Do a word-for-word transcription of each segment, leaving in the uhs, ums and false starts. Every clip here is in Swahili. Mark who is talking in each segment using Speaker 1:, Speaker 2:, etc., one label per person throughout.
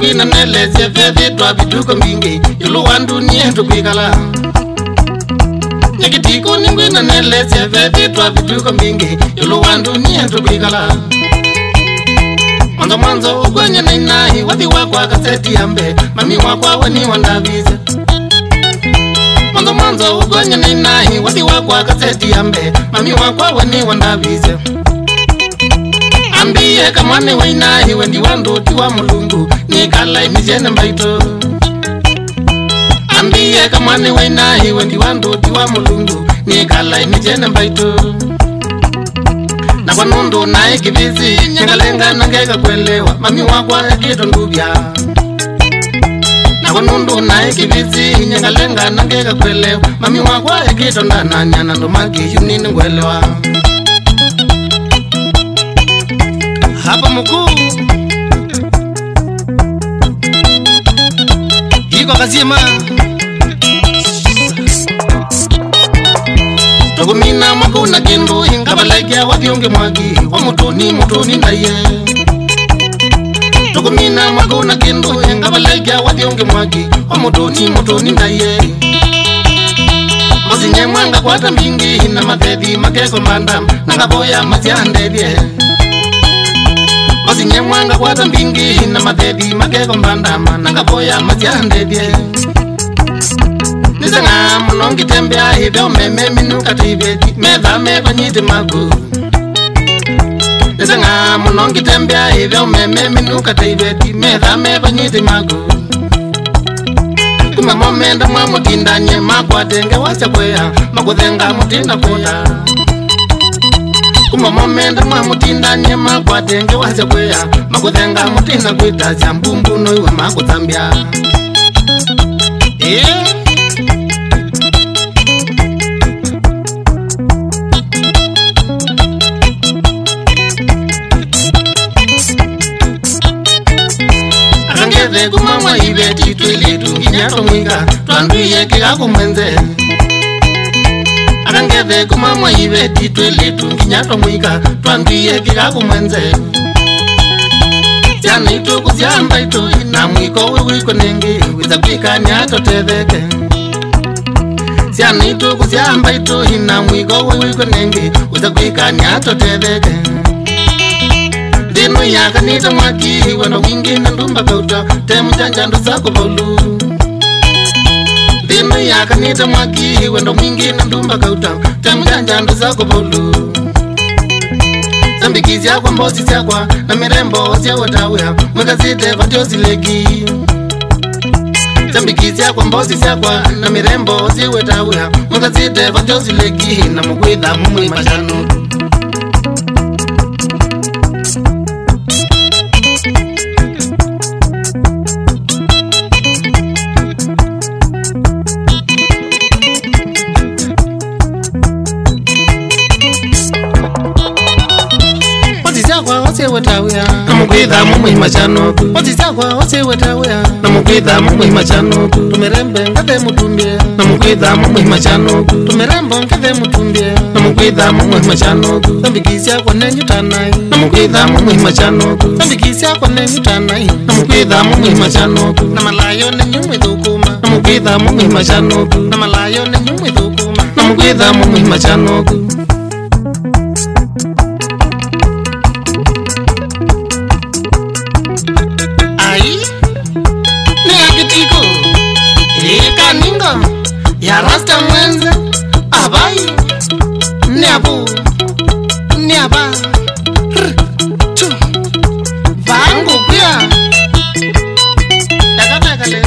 Speaker 1: ningwina neleze fedhi twa bituko mingi yulu wandu niendu kwikala Nyakitiko ningwina neleze fedhi twa bituko mingi yulu wandu niendu kwikala Mwanzo mwanzo ugwenye na inahi wathi wakwa kaseti yambe mami wakwa wani wandavize Mwanzo mwanzo ugwenye na inahi wathi wakwa kaseti yambe mami wakwa wani wandavize Ambiye kamwane wa inahi wendi wandu tiwa mulungu nikala imijene mbaito Ambiye kamwane wa inahi wendi wandu tiwa mulungu nikala imijene mbaito Na kwa nundu na ikivizi nyangalenga nangeka kuelewa mami wakwa ya kitu ndubya Na kwa nundu na ikivizi nyangalenga nangeka kuelewa mami wakwa ya kitu ndana nyana ndo maki yunini kuelewa Hapa mkuu Hiko kasima Togumina mwako na kindu Hingaba laikia wathionge mwaki Wa mutoni mutoni ndaye Togumina mwako na kindu Hingaba laikia wathionge mwaki Wa mutoni mutoni ndaye Mozi nye mwanga kwa tambingi Hina mathethi makeko mbandam Nangaboya masiandedye Mozi nye mwanga kwa tambingi Hina mathethi makeko mbandam Nangaboya masiandedye Nizanga mnongi tembea hivyo meme minuka tibeti Medha meva nyiti magu Nizanga mnongi tembea hivyo meme minuka tibeti Medha meva nyiti magu Kuma momenda mwa mutinda nye makwa tenge wacha kwea Makuthenga mutinda kuta Kuma momenda mwa mutinda nye makwa tenge wacha kwea Makuthenga mutinda kuita Zambumbu noiwa makutambia Yeah Akangeze kumamwa ibeti twilitu Nginyato mwika Twanduye kika kumwenze Akangeze kumamwa ibeti twilitu Nginyato mwika Twanduye kika kumwenze Siana itu kusiamba itu Na mwiko wiwiko nengi Wiza kwika nyato teveke Siana itu kusiamba itu Na mwiko wiwiko nengi Wiza kwika nyato teveke Dino yaka nita mwaki Wano wingi na ndumba kauta Temu janjando sako bolu Dino yaka nita mwaki Wano wingi na ndumba kauta Temu janjando sako bolu Zambikizi ya kwa mbozi siakwa Na mirembo siya watawea Mweka zite vatiozi legi Zambikizi ya kwa mbozi siakwa Na mirembo siya watawea Mweka zite vatiozi legi Na mkwitha mumwe mashanu Namukwitha mumwe machanoku Otizakwa ose wetawea Namukwitha mumwe machanoku Tumerembe ngate mutumbie Namukwitha mumwe machanoku Tumerembo ngate mutumbie Namukwitha mumwe machanoku Zambikisya kwa nenyutanai Namukwitha mumwe machanoku Zambikisya kwa nenyutanai Namukwitha mumwe machanoku Namalayo nenyumwe dhukuma Namukwitha mumwe machanoku Namalayo nenyumwe dhukuma Namukwitha mumwe machanoku Ya rasta mwenze Abai Niabu Niaba Chu Vangu pia Yakata kale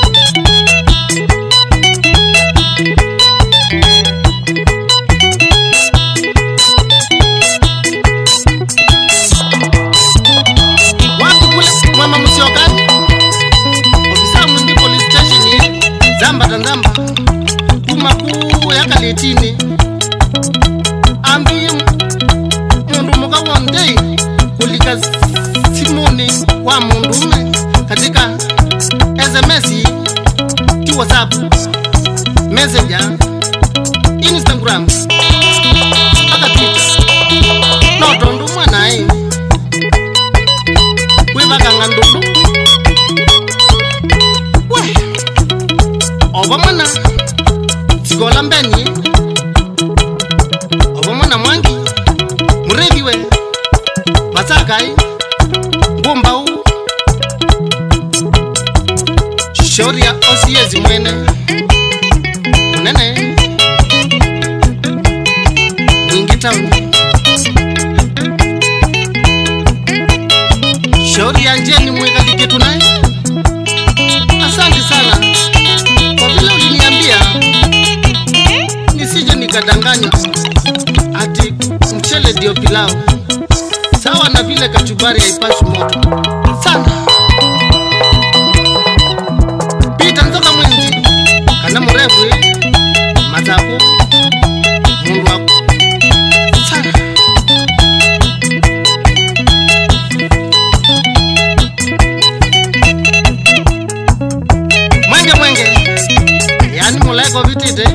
Speaker 1: Watu kule Mwama Musiokani Ofisa Mwindi Police Station hii Zamba tanzamba Makuu ya kaletini Ambi Mundu muka wandei Kulika simoni wa mundume Katika S M S Ki WhatsApp Messenger Instagram Aka Twitter Noto ndu mwana hii Weba kanga ndulu Obamana Sigola mbeni Obamana mwangi Mureviwe Masakai Ngumbau Shoria Osiezi mwene Munene Mwingi Town Shoria Njeni mwega likitu nae. Asante sana kwa vile uliniambia nisije nikadanganya ati mchele ndio pilau, sawa na vile kachumbari haipashi moto sana. Pita nzoka mwenzi kana mrefu mataku mundu wako sana. Mwenge mwenge yani muleko vitite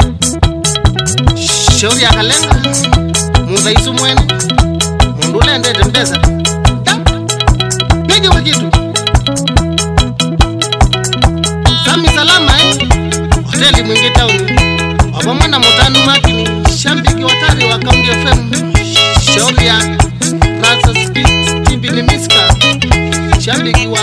Speaker 1: shauri ya kalenga munda isu mwene mundu lende tembeza pigi wakitu Sami salama eh hoteli Mwingi Town Obamana mutanu makini shambiki watari wa County F M shauri ya Francis Stevie Miska shambiki